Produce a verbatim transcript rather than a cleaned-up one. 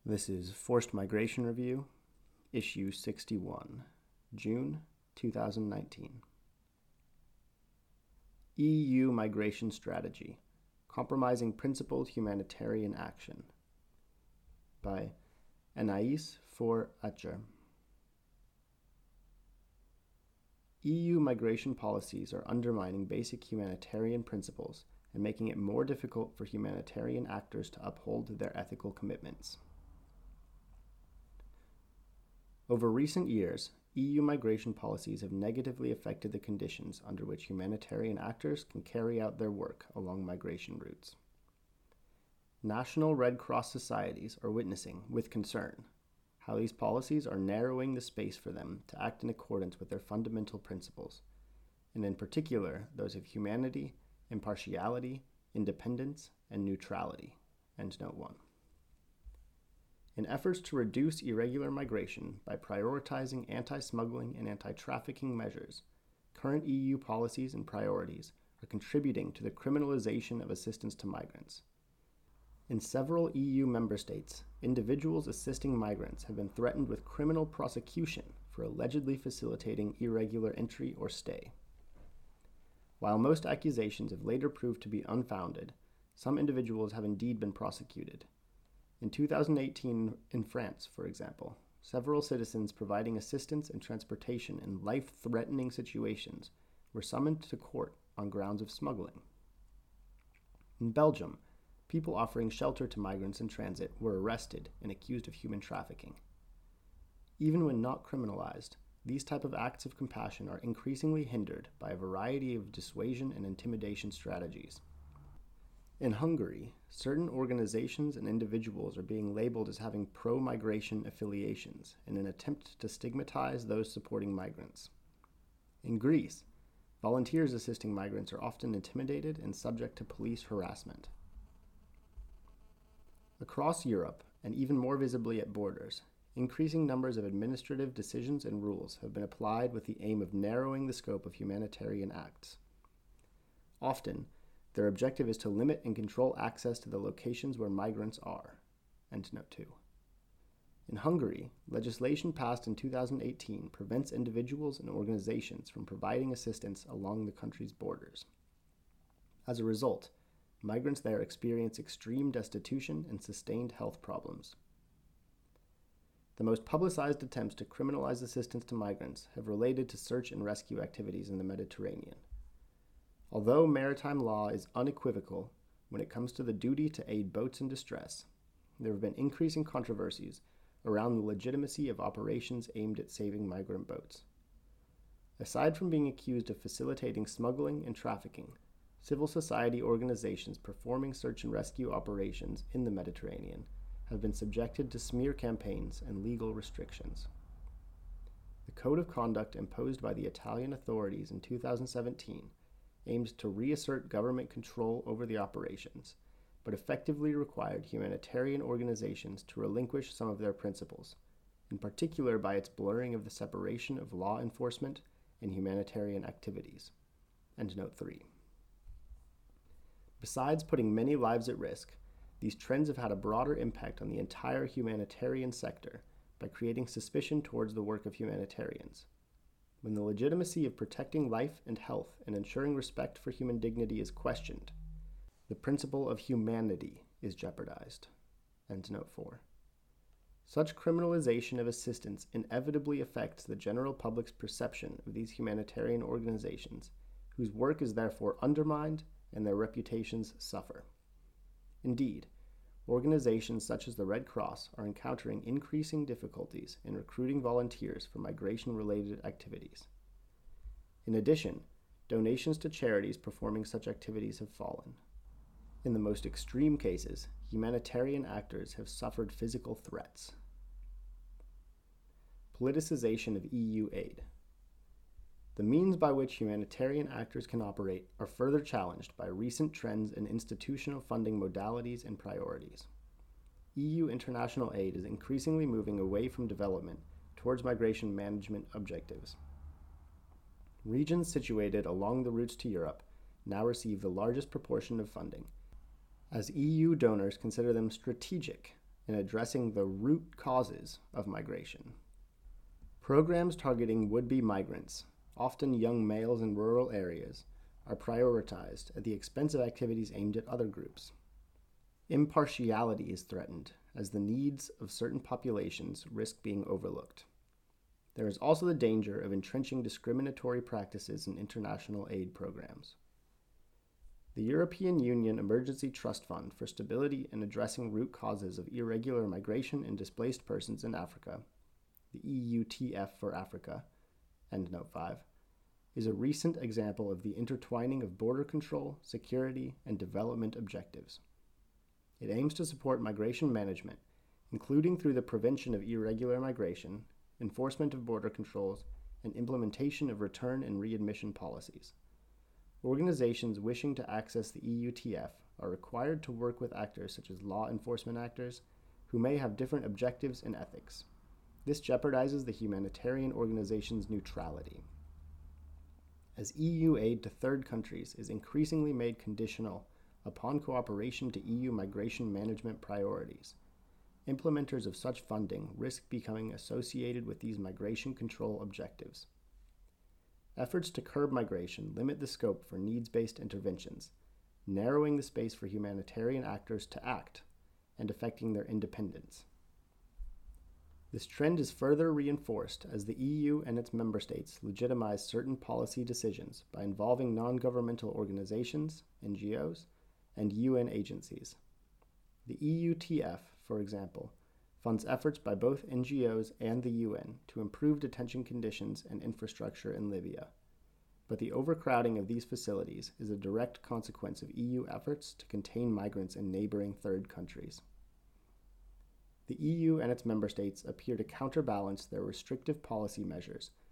This is Forced Migration Review, Issue sixty-one, June two thousand nineteen. E U Migration Strategy, Compromising Principled Humanitarian Action, by Anaïs Faure-Acher. E U migration policies are undermining basic humanitarian principles and making it more difficult for humanitarian actors to uphold their ethical commitments. Over recent years, E U migration policies have negatively affected the conditions under which humanitarian actors can carry out their work along migration routes. National Red Cross societies are witnessing, with concern, how these policies are narrowing the space for them to act in accordance with their fundamental principles, and in particular those of humanity, impartiality, independence, and neutrality. Endnote one. In efforts to reduce irregular migration by prioritizing anti-smuggling and anti-trafficking measures, current E U policies and priorities are contributing to the criminalization of assistance to migrants. In several E U member states, individuals assisting migrants have been threatened with criminal prosecution for allegedly facilitating irregular entry or stay. While most accusations have later proved to be unfounded, some individuals have indeed been prosecuted. In two thousand eighteen, in France, for example, several citizens providing assistance and transportation in life-threatening situations were summoned to court on grounds of smuggling. In Belgium, people offering shelter to migrants in transit were arrested and accused of human trafficking. Even when not criminalized, these type of acts of compassion are increasingly hindered by a variety of dissuasion and intimidation strategies. In Hungary, certain organizations and individuals are being labeled as having pro-migration affiliations in an attempt to stigmatize those supporting migrants. In Greece, volunteers assisting migrants are often intimidated and subject to police harassment. Across Europe, and even more visibly at borders, increasing numbers of administrative decisions and rules have been applied with the aim of narrowing the scope of humanitarian acts. Often, their objective is to limit and control access to the locations where migrants are. Endnote two. In Hungary, legislation passed in two thousand eighteen prevents individuals and organizations from providing assistance along the country's borders. As a result, migrants there experience extreme destitution and sustained health problems. The most publicized attempts to criminalize assistance to migrants have related to search and rescue activities in the Mediterranean. Although maritime law is unequivocal when it comes to the duty to aid boats in distress, there have been increasing controversies around the legitimacy of operations aimed at saving migrant boats. Aside from being accused of facilitating smuggling and trafficking, civil society organizations performing search and rescue operations in the Mediterranean have been subjected to smear campaigns and legal restrictions. The code of conduct imposed by the Italian authorities in two thousand seventeen aimed to reassert government control over the operations, but effectively required humanitarian organizations to relinquish some of their principles, in particular by its blurring of the separation of law enforcement and humanitarian activities. Endnote three. Besides putting many lives at risk, these trends have had a broader impact on the entire humanitarian sector by creating suspicion towards the work of humanitarians. When the legitimacy of protecting life and health and ensuring respect for human dignity is questioned, the principle of humanity is jeopardized. Endnote four. Such criminalization of assistance inevitably affects the general public's perception of these humanitarian organizations, whose work is therefore undermined and their reputations suffer. Indeed, organizations such as the Red Cross are encountering increasing difficulties in recruiting volunteers for migration-related activities. In addition, donations to charities performing such activities have fallen. In the most extreme cases, humanitarian actors have suffered physical threats. Politicization of E U aid. The means by which humanitarian actors can operate are further challenged by recent trends in institutional funding modalities and priorities. E U international aid is increasingly moving away from development towards migration management objectives. Regions situated along the routes to Europe now receive the largest proportion of funding, as E U donors consider them strategic in addressing the root causes of migration. Programs targeting would-be migrants, often young males in rural areas, are prioritized at the expense of activities aimed at other groups. Impartiality is threatened, as the needs of certain populations risk being overlooked. There is also the danger of entrenching discriminatory practices in international aid programs. The European Union Emergency Trust Fund for Stability in Addressing Root Causes of Irregular Migration and Displaced Persons in Africa, the E U T F for Africa, Endnote five, is a recent example of the intertwining of border control, security, and development objectives. It aims to support migration management, including through the prevention of irregular migration, enforcement of border controls, and implementation of return and readmission policies. Organizations wishing to access the E U T F are required to work with actors such as law enforcement actors who may have different objectives and ethics. This jeopardizes the humanitarian organization's neutrality. As E U aid to third countries is increasingly made conditional upon cooperation to E U migration management priorities, implementers of such funding risk becoming associated with these migration control objectives. Efforts to curb migration limit the scope for needs-based interventions, narrowing the space for humanitarian actors to act and affecting their independence. This trend is further reinforced as the E U and its member states legitimize certain policy decisions by involving non-governmental organizations, N G Os, and U N agencies. The E U T F, for example, funds efforts by both N G Os and the U N to improve detention conditions and infrastructure in Libya. But the overcrowding of these facilities is a direct consequence of E U efforts to contain migrants in neighboring third countries. The E U and its member states appear to counterbalance their restrictive policy measures